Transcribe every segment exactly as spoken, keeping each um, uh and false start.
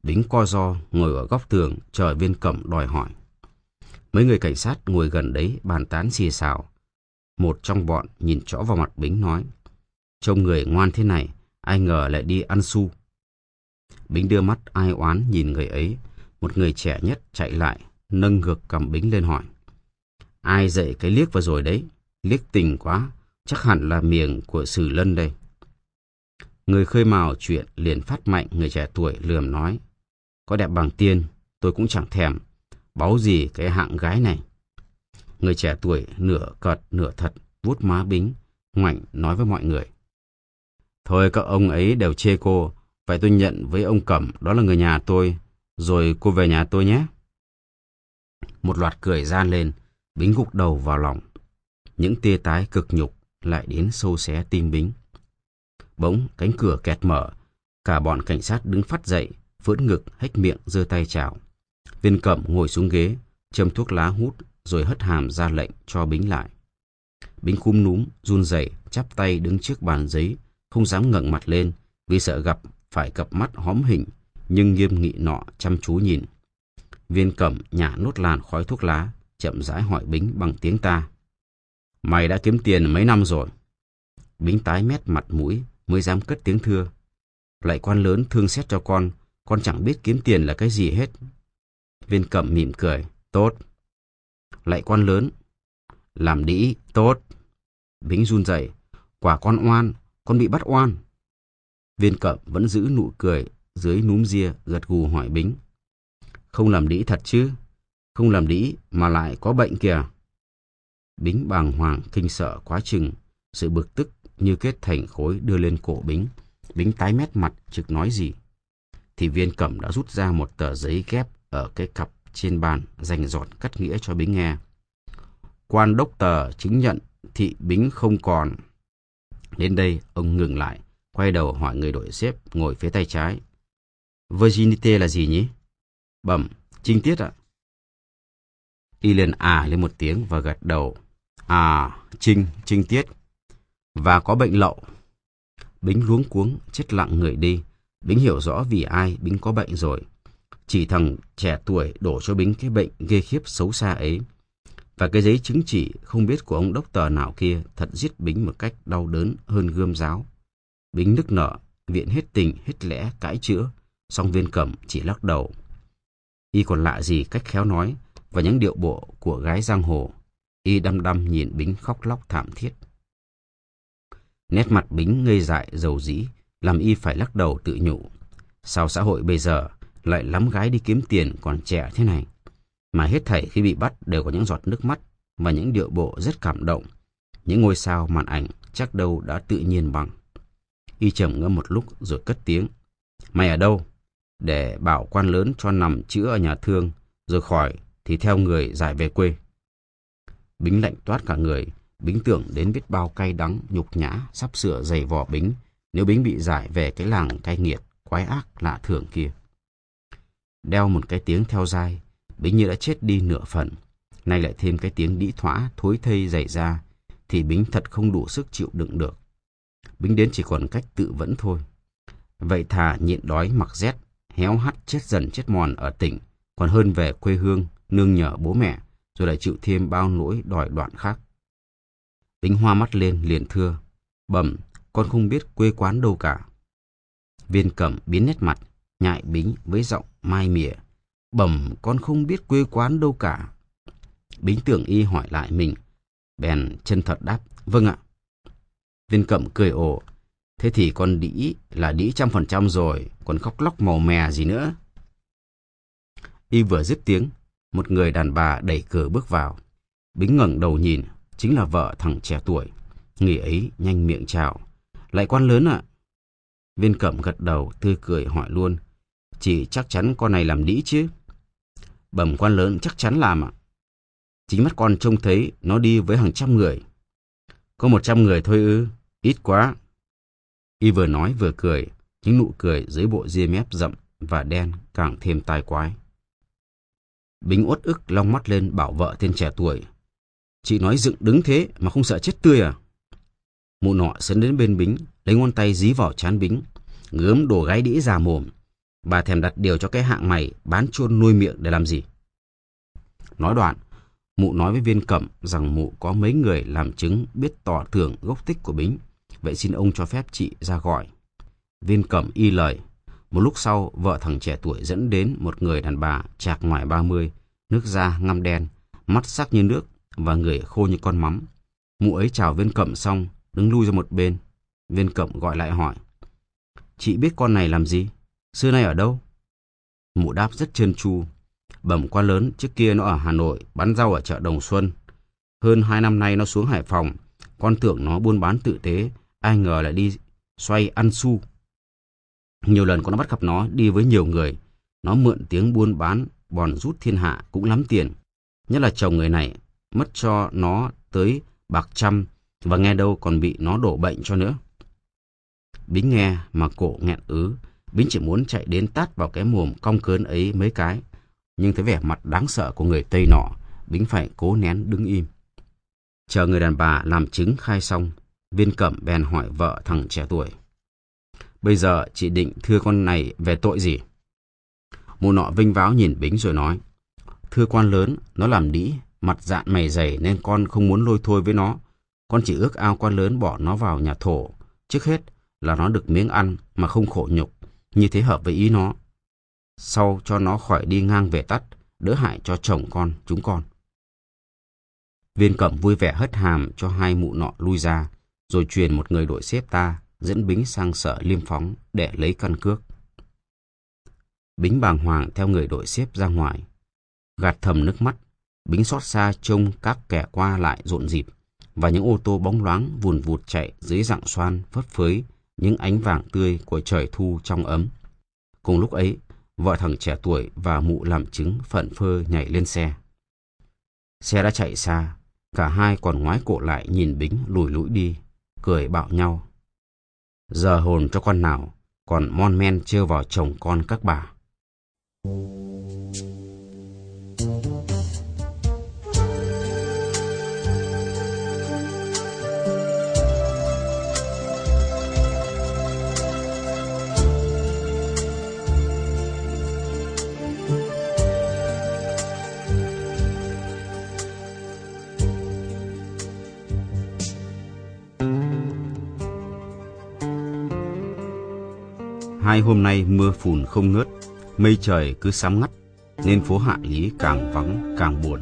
Bính co ro ngồi ở góc tường chờ Viên Cẩm đòi hỏi. Mấy người cảnh sát ngồi gần đấy bàn tán xì xào. Một trong bọn nhìn rõ vào mặt Bính nói: "Trông người ngoan thế này, ai ngờ lại đi ăn xu." Bính đưa mắt ai oán nhìn người ấy. Một người trẻ nhất chạy lại, nâng ngược cầm Bính lên hỏi: "Ai dạy cái liếc vừa rồi đấy? Liếc tình quá, chắc hẳn là miệng của Sử Lân đây." Người khơi mào chuyện liền phát mạnh người trẻ tuổi lườm nói: "Có đẹp bằng tiên, tôi cũng chẳng thèm. Báu gì cái hạng gái này." Người trẻ tuổi nửa cợt nửa thật vuốt má Bính, ngoảnh nói với mọi người: "Thôi các ông ấy đều chê cô, vậy tôi nhận với ông Cẩm đó là người nhà tôi, rồi cô về nhà tôi nhé." Một loạt cười gian lên. Bính gục đầu vào lòng. Những tia tái cực nhục lại đến sâu xé tim Bính. Bỗng cánh cửa kẹt mở. Cả bọn cảnh sát đứng phắt dậy, phỡn ngực hếch miệng giơ tay chào. Viên Cẩm ngồi xuống ghế, châm thuốc lá hút, rồi hất hàm ra lệnh cho Bính lại. Bính cúm núm run rẩy chắp tay đứng trước bàn giấy, không dám ngẩng mặt lên vì sợ gặp phải cặp mắt hóm hình nhưng nghiêm nghị nọ chăm chú nhìn. Viên Cẩm nhả nốt làn khói thuốc lá, chậm rãi hỏi Bính bằng tiếng ta: "Mày đã kiếm tiền mấy năm rồi?" Bính tái mét mặt mũi mới dám cất tiếng thưa: "Lại quan lớn thương xét cho con, con chẳng biết kiếm tiền là cái gì hết." Viên Cẩm mỉm cười: "Tốt." "Lại quan lớn, làm đĩ, tốt." Bính run rẩy: "Quả con oan, con bị bắt oan." Viên Cẩm vẫn giữ nụ cười dưới núm ria, gật gù hỏi Bính: "Không làm đĩ thật chứ? Không làm đĩ mà lại có bệnh kìa." Bính bàng hoàng kinh sợ quá chừng, sự bực tức như kết thành khối đưa lên cổ Bính. Bính tái mét mặt trực nói gì. Thì Viên Cẩm đã rút ra một tờ giấy ghép ở cái cặp trên bàn, rành rọt cắt nghĩa cho Bính nghe: "Quan đốc tờ chứng nhận thị Bính không còn." Đến đây ông ngừng lại, quay đầu hỏi người đội xếp ngồi phía tay trái: "Virginité là gì nhỉ?" "Bẩm, trinh tiết ạ." Y liền à lên một tiếng và gật đầu: "À, trinh, trinh tiết. Và có bệnh lậu." Bính luống cuống chết lặng người đi. Bính hiểu rõ vì ai Bính có bệnh rồi. Chỉ thằng trẻ tuổi đổ cho Bính cái bệnh ghê khiếp xấu xa ấy. Và cái giấy chứng chỉ không biết của ông đốc tờ nào kia thật giết Bính một cách đau đớn hơn gươm giáo. Bính nức nở, viện hết tình hết lẽ cãi chữa, song Viên Cẩm chỉ lắc đầu. Y còn lạ gì cách khéo nói và những điệu bộ của gái giang hồ. Y đăm đăm nhìn Bính khóc lóc thảm thiết. Nét mặt Bính ngây dại dầu dĩ làm Y phải lắc đầu tự nhủ: sao xã hội bây giờ lại lắm gái đi kiếm tiền còn trẻ thế này, mà hết thảy khi bị bắt đều có những giọt nước mắt và những điệu bộ rất cảm động. Những ngôi sao màn ảnh chắc đâu đã tự nhiên bằng. Y trầm ngâm một lúc rồi cất tiếng: "Mày ở đâu? Để bảo quan lớn cho nằm chữa ở nhà thương, rồi khỏi thì theo người giải về quê." Bính lạnh toát cả người. Bính tưởng đến biết bao cay đắng nhục nhã sắp sửa giày vò Bính nếu Bính bị giải về cái làng cay nghiệt quái ác lạ thường kia. Đeo một cái tiếng theo dai, Bính như đã chết đi nửa phần. Nay lại thêm cái tiếng đĩ thóa thối thây dày ra, thì Bính thật không đủ sức chịu đựng được. Bính đến chỉ còn cách tự vẫn thôi. Vậy thà nhịn đói mặc rét, héo hắt chết dần chết mòn ở tỉnh, còn hơn về quê hương nương nhờ bố mẹ, rồi lại chịu thêm bao nỗi đòi đoạn khác. Bính hoa mắt lên liền thưa: "Bẩm, con không biết quê quán đâu cả." Viên Cẩm biến nét mặt, nhại Bính với giọng mai mỉa: "Bẩm, con không biết quê quán đâu cả." Bính tưởng Y hỏi lại mình, bèn chân thật đáp: "Vâng ạ." Viên Cẩm cười ồ: "Thế thì con đĩ là đĩ trăm phần trăm rồi, còn khóc lóc màu mè gì nữa." Y vừa dứt tiếng, một người đàn bà đẩy cửa bước vào. Bính ngẩng đầu nhìn, chính là vợ thằng trẻ tuổi. Người ấy nhanh miệng chào: "Lại quan lớn ạ." Viên Cẩm gật đầu tươi cười hỏi luôn: "Chị chắc chắn con này làm đĩ chứ?" "Bẩm quan lớn, chắc chắn làm ạ. Chính mắt con trông thấy nó đi với hàng trăm người." "Có một trăm người thôi ư? Ít quá." Y vừa nói vừa cười, những nụ cười dưới bộ ria mép rậm và đen càng thêm tai quái. Bính uất ức long mắt lên bảo vợ tên trẻ tuổi: "Chị nói dựng đứng thế mà không sợ chết tươi à?" Mụ nọ sấn đến bên Bính, lấy ngón tay dí vào trán Bính: "Gớm đồ gái đĩ già mồm. Bà thèm đặt điều cho cái hạng mày bán chôn nuôi miệng để làm gì? Nói đoạn, mụ nói với Viên Cẩm rằng mụ có mấy người làm chứng biết tỏ tường gốc tích của Bính, vậy xin ông cho phép chị ra gọi. Viên Cẩm y lời. Một lúc sau, vợ thằng trẻ tuổi dẫn đến một người đàn bà chạc ngoài ba mươi, nước da ngăm đen, mắt sắc như nước và người khô như con mắm. Mụ ấy chào Viên Cẩm xong, đứng lui ra một bên. Viên Cẩm gọi lại hỏi: Chị biết con này làm gì? Xưa nay ở đâu? Mụ đáp rất trơn tru: Bẩm quan lớn, trước kia nó ở Hà Nội bán rau ở chợ Đồng Xuân. Hơn hai năm nay nó xuống Hải Phòng. Con tưởng nó buôn bán tử tế, ai ngờ lại đi xoay ăn xu. Nhiều lần con đã bắt gặp nó đi với nhiều người. Nó mượn tiếng buôn bán bòn rút thiên hạ cũng lắm tiền. Nhất là chồng người này mất cho nó tới bạc trăm, và nghe đâu còn bị nó đổ bệnh cho nữa. Bính nghe mà cổ nghẹn ứ. Bính chỉ muốn chạy đến tát vào cái mồm cong cớn ấy mấy cái, nhưng thấy vẻ mặt đáng sợ của người Tây nọ, Bính phải cố nén đứng im. Chờ người đàn bà làm chứng khai xong, Viên Cẩm bèn hỏi vợ thằng trẻ tuổi: Bây giờ chị định thưa con này về tội gì? Mụ nọ vinh váo nhìn Bính rồi nói: Thưa quan lớn, nó làm đĩ, mặt dạn mày dày nên con không muốn lôi thôi với nó. Con chỉ ước ao quan lớn bỏ nó vào nhà thổ. Trước hết là nó được miếng ăn mà không khổ nhục, như thế hợp với ý nó. Sau cho nó khỏi đi ngang về tắt, đỡ hại cho chồng con, chúng con. Viên Cẩm vui vẻ hất hàm cho hai mụ nọ lui ra, rồi truyền một người đội xếp ta dẫn Bính sang sở Liêm Phóng để lấy căn cước. Bính bàng hoàng theo người đội xếp ra ngoài. Gạt thầm nước mắt, Bính xót xa trông các kẻ qua lại rộn rịp, và những ô tô bóng loáng vùn vụt chạy dưới rặng xoan phấp phới những ánh vàng tươi của trời thu trong ấm. Cùng lúc ấy, vợ thằng trẻ tuổi và mụ làm chứng phận phơ nhảy lên xe. Xe đã chạy xa, cả hai còn ngoái cổ lại nhìn Bính lùi lũi đi, cười bảo nhau: Giờ hồn cho con nào, còn mon men trêu vào chồng con các bà. Hai hôm nay mưa phùn không ngớt, mây trời cứ sám ngắt, nên phố Hạ Lý càng vắng càng buồn.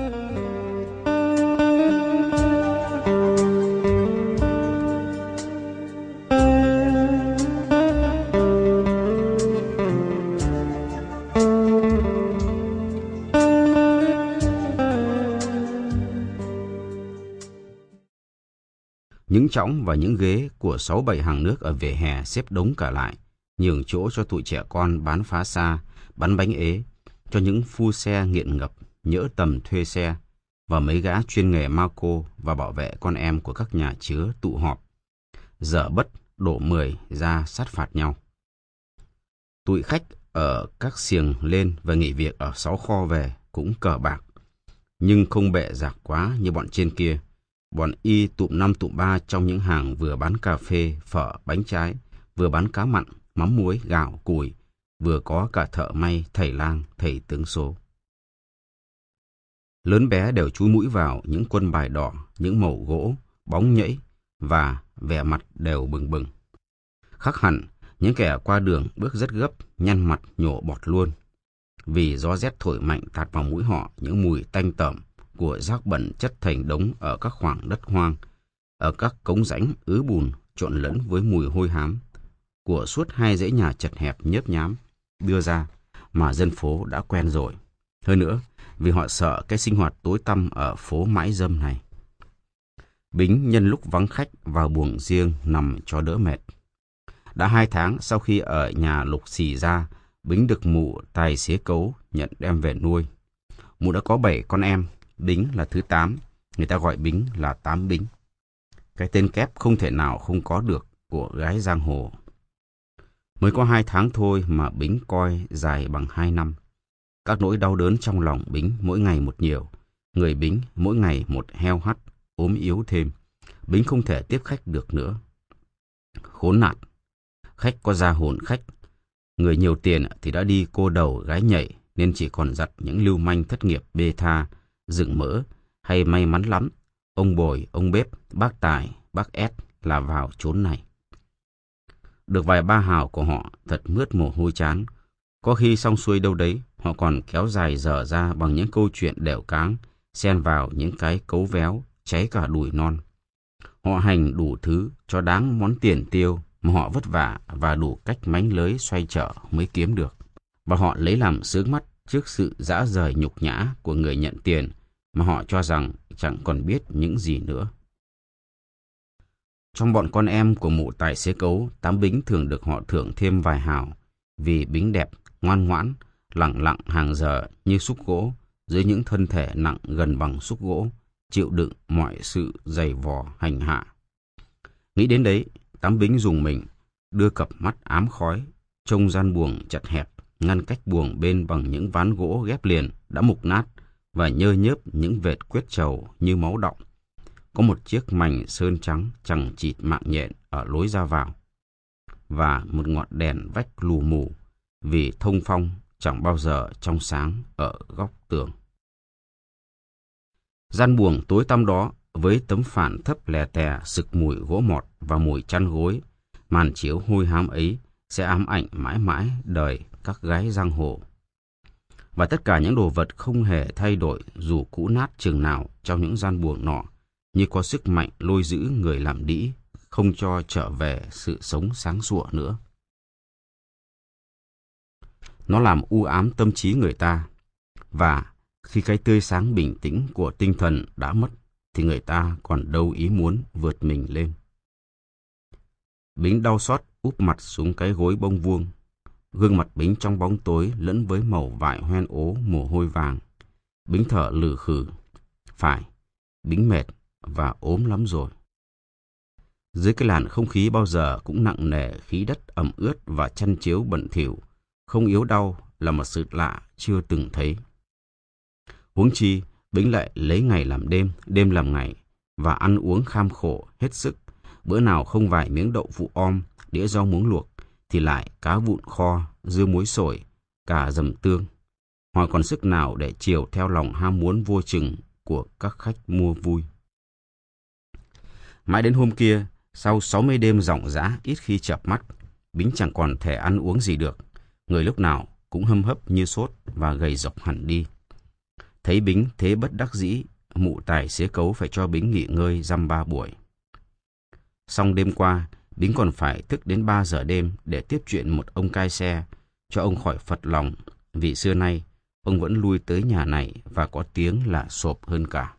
Những chõng và những ghế của sáu bảy hàng nước ở vỉa hè xếp đống cả lại, nhường chỗ cho tụi trẻ con bán phá xa, bán bánh ế, cho những phu xe nghiện ngập, nhỡ tầm thuê xe, và mấy gã chuyên nghề ma cô và bảo vệ con em của các nhà chứa tụ họp. Dở bất đổ mười ra sát phạt nhau. Tụi khách ở các xiềng lên và nghỉ việc ở sáu kho về cũng cờ bạc, nhưng không bệ rạc quá như bọn trên kia. Bọn y tụm năm tụm ba trong những hàng vừa bán cà phê, phở, bánh trái, vừa bán cá mặn, mắm muối, gạo, củi, vừa có cả thợ may, thầy lang, thầy tướng số. Lớn bé đều chúi mũi vào những quân bài đỏ, những mẩu gỗ, bóng nhẫy, và vẻ mặt đều bừng bừng. Khác hẳn, những kẻ qua đường bước rất gấp, nhăn mặt nhổ bọt luôn. Vì gió rét thổi mạnh tạt vào mũi họ những mùi tanh tởm của rác bẩn chất thành đống ở các khoảng đất hoang, ở các cống rãnh ứ bùn trộn lẫn với mùi hôi hám của suốt hai dãy nhà chật hẹp nhớp nhám đưa ra mà dân phố đã quen rồi. Hơn nữa, vì họ sợ cái sinh hoạt tối tăm ở phố mãi dâm này. Bính nhân lúc vắng khách vào buồng riêng nằm cho đỡ mệt. Đã hai tháng sau khi ở nhà Lục Xì ra, Bính được mụ tài xế cấu nhận đem về nuôi. Mụ đã có bảy con em, Bính là thứ tám, người ta gọi Bính là Tám Bính. Cái tên kép không thể nào không có được của gái giang hồ. Mới có hai tháng thôi mà Bính coi dài bằng hai năm. Các nỗi đau đớn trong lòng Bính mỗi ngày một nhiều. Người Bính mỗi ngày một heo hắt, ốm yếu thêm. Bính không thể tiếp khách được nữa. Khốn nạn. Khách có ra hồn khách. Người nhiều tiền thì đã đi cô đầu gái nhảy, nên chỉ còn dặt những lưu manh thất nghiệp bê tha, rừng mỡ, hay may mắn lắm, ông Bồi, ông Bếp, bác Tài, bác Ét là vào chốn này. Được vài ba hào của họ thật mướt mồ hôi chán. Có khi xong xuôi đâu đấy, họ còn kéo dài dở ra bằng những câu chuyện đẻo cáng, xen vào những cái cấu véo, cháy cả đùi non. Họ hành đủ thứ cho đáng món tiền tiêu mà họ vất vả và đủ cách mánh lới xoay trở mới kiếm được. Và họ lấy làm sướng mắt trước sự dã rời nhục nhã của người nhận tiền mà họ cho rằng chẳng còn biết những gì nữa. Trong bọn con em của mụ tài xế cấu, Tám Bính thường được họ thưởng thêm vài hào, vì Bính đẹp, ngoan ngoãn, lẳng lặng hàng giờ như xúc gỗ, dưới những thân thể nặng gần bằng xúc gỗ, chịu đựng mọi sự dày vò hành hạ. Nghĩ đến đấy, Tám Bính rùng mình, đưa cặp mắt ám khói, trông gian buồng chật hẹp, ngăn cách buồng bên bằng những ván gỗ ghép liền đã mục nát và nhơ nhớp những vệt quyết trầu như máu đọng. Có một chiếc mành sơn trắng chằng chịt mạng nhện ở lối ra vào, và một ngọn đèn vách lù mù, vì thông phong chẳng bao giờ trong sáng ở góc tường. Gian buồng tối tăm đó, với tấm phản thấp lè tè sực mùi gỗ mọt và mùi chăn gối, màn chiếu hôi hám ấy sẽ ám ảnh mãi mãi đời các gái giang hồ. Và tất cả những đồ vật không hề thay đổi dù cũ nát chừng nào trong những gian buồng nọ, như có sức mạnh lôi giữ người làm đĩ, không cho trở về sự sống sáng sủa nữa. Nó làm u ám tâm trí người ta, và khi cái tươi sáng bình tĩnh của tinh thần đã mất, thì người ta còn đâu ý muốn vượt mình lên. Bính đau xót úp mặt xuống cái gối bông vuông. Gương mặt Bính trong bóng tối lẫn với màu vải hoen ố mồ hôi vàng. Bính thở lừ khừ. Phải, Bính mệt và ốm lắm rồi. Dưới cái làn không khí bao giờ cũng nặng nề khí đất ẩm ướt và chăn chiếu bẩn thỉu, không yếu đau là một sự lạ chưa từng thấy. Huống chi, Bính lại lấy ngày làm đêm, đêm làm ngày, và ăn uống kham khổ hết sức. Bữa nào không vài miếng đậu phụ om, đĩa rau muống luộc, thì lại cá vụn kho, dưa muối sổi, cả dầm tương. Họ còn sức nào để chiều theo lòng ham muốn vô chừng của các khách mua vui. Mãi đến hôm kia, sau sáu mươi đêm ròng rã ít khi chợp mắt, Bính chẳng còn thể ăn uống gì được. Người lúc nào cũng hâm hấp như sốt và gầy rộc hẳn đi. Thấy Bính thế bất đắc dĩ, mụ tài xế cấu phải cho Bính nghỉ ngơi dăm ba buổi. Xong đêm qua, Bính còn phải thức đến ba giờ đêm để tiếp chuyện một ông cai xe, cho ông khỏi phật lòng, vì xưa nay ông vẫn lui tới nhà này và có tiếng là sộp hơn cả.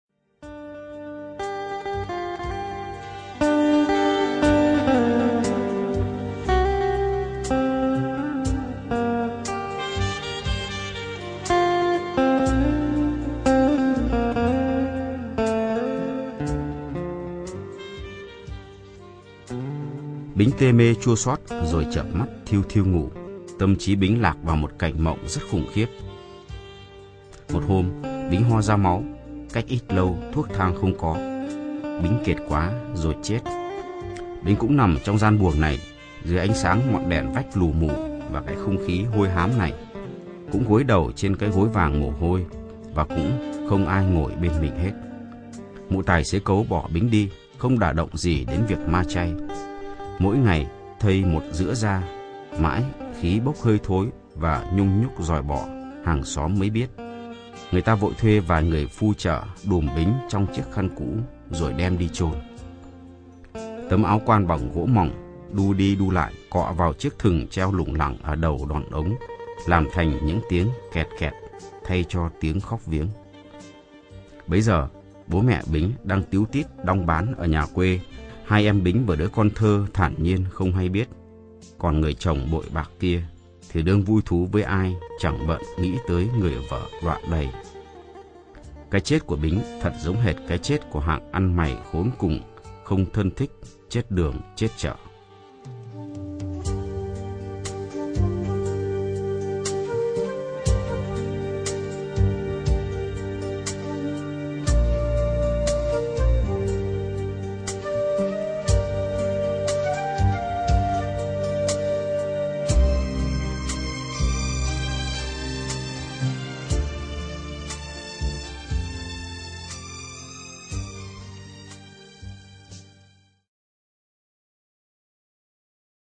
Bính tê mê chua xót rồi chợp mắt thiêu thiêu ngủ. Tâm trí Bính lạc vào một cảnh mộng rất khủng khiếp. Một hôm, Bính ho ra máu. Cách ít lâu, thuốc thang không có. Bính kiệt quá rồi chết. Bính cũng nằm trong gian buồng này, dưới ánh sáng ngọn đèn vách lù mù và cái không khí hôi hám này. Cũng gối đầu trên cái gối vàng mồ hôi, và cũng không ai ngồi bên mình hết. Mụ tài xế cấu bỏ Bính đi, không đả động gì đến việc ma chay. Mỗi ngày thây một giữa da, mãi khí bốc hơi thối và nhung nhúc dòi bỏ, hàng xóm mới biết. Người ta vội thuê vài người phu chợ đùm Bính trong chiếc khăn cũ rồi đem đi chôn. Tấm áo quan bằng gỗ mỏng đu đi đu lại cọ vào chiếc thừng treo lủng lẳng ở đầu đòn ống, làm thành những tiếng kẹt kẹt thay cho tiếng khóc viếng. Bấy giờ bố mẹ Bính đang tíu tít đong bán ở nhà quê. Hai em Bính và đứa con thơ thản nhiên không hay biết. Còn người chồng bội bạc kia thì đương vui thú với ai, chẳng bận nghĩ tới người vợ đọa đầy. Cái chết của Bính thật giống hệt cái chết của hạng ăn mày khốn cùng, không thân thích, chết đường chết chợ.